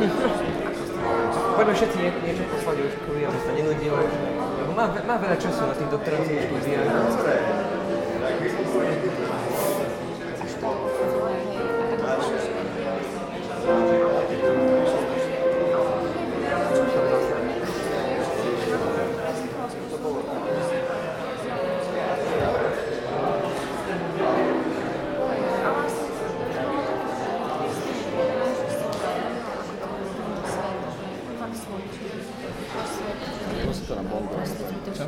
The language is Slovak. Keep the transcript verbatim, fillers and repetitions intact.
Poďme všetci nie, niečo poslať Jožkovi, aby sa nenudil. Lebo má, má veľa času na tých doktorantských štúdiách.